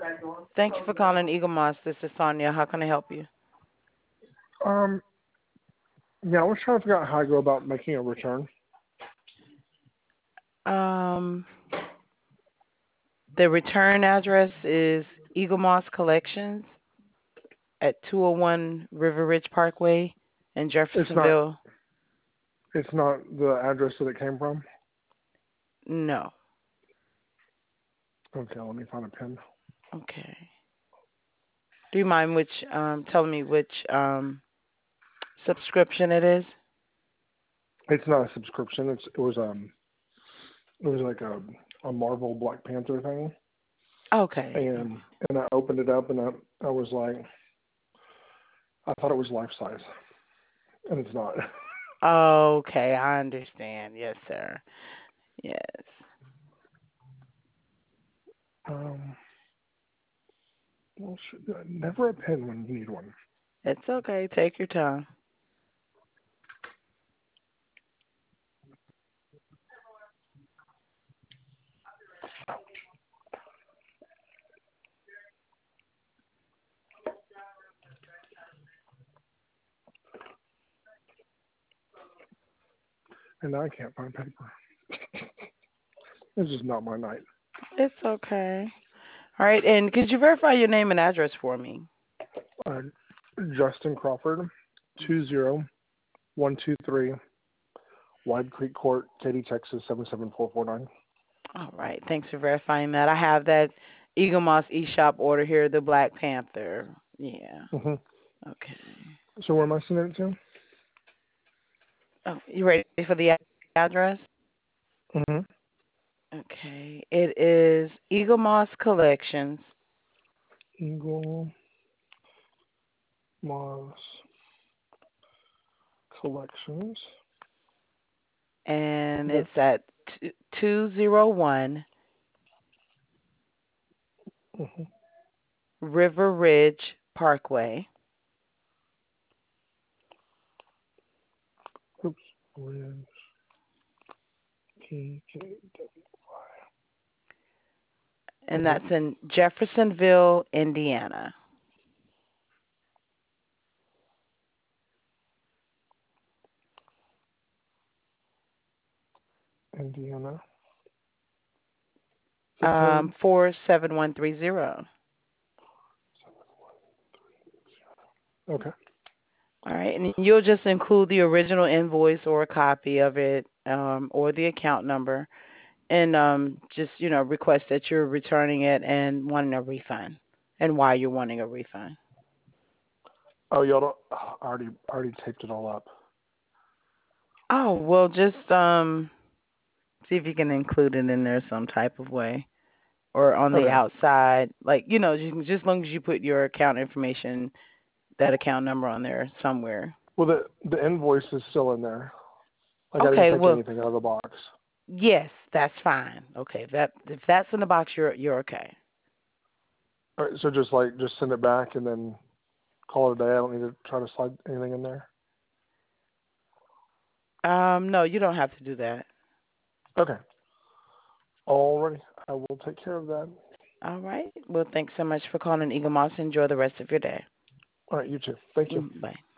Thank you for calling Eagle Moss. This is Sonia. How can I help you? Um, yeah, I was trying to figure out how I go about making a return. Um, the return address is Eagle Moss Collections at 201 River Ridge Parkway in It's not. Jeffersonville. It's not the address that it came from. No. Okay, let me find a pen. Okay. Do you mind telling me which subscription it is? It's not a subscription. It was like a Marvel Black Panther thing, Okay. and I opened it up and I was like, I thought it was life size, and it's not. Okay, I understand. Yes, sir. Yes. um, well, never a pen when you need one. It's okay. Take your time. And I can't find paper. It's just not my night. It's okay. All right, and could you verify your name and address for me? Uh, Justin Crawford, 20123 Wide Creek Court, Katy, Texas 77449. All right, thanks for verifying that. I have that Eagle Moss eShop order here, the Black Panther. Yeah. Mm-hmm. Okay. So where am I sending it to? Oh, you ready for the address? Mm-hmm. Okay. It is Eagle Moss Collections, Eagle Moss Collections. and Yes. it's at 201 Mm-hmm. River Ridge Parkway, Oops. Ridge, TKW. and Okay. that's in Jeffersonville, Indiana. Indiana. Zip code. 47130. Okay. All right, and you'll just include the original invoice or a copy of it, or the account number, and just request that you're returning it and wanting a refund, and why you're wanting a refund. Oh, y'all don't. I already taped it all up. Oh well, just see if you can include it in there some type of way, or on the Okay. outside, like you can, just as long as you put your account information, that account number on there somewhere. Well, the invoice is still in there. Like I didn't Okay, take well, anything out of the box. yes, that's fine. Okay, if that's in the box, you're okay. All right, so just send it back and then call it a day. I don't need to try to slide anything in there. No, you don't have to do that. Okay. Alrighty. I will take care of that. All right. Well, thanks so much for calling Eagle Moss. Enjoy the rest of your day. All right, you too. Thank you. Bye.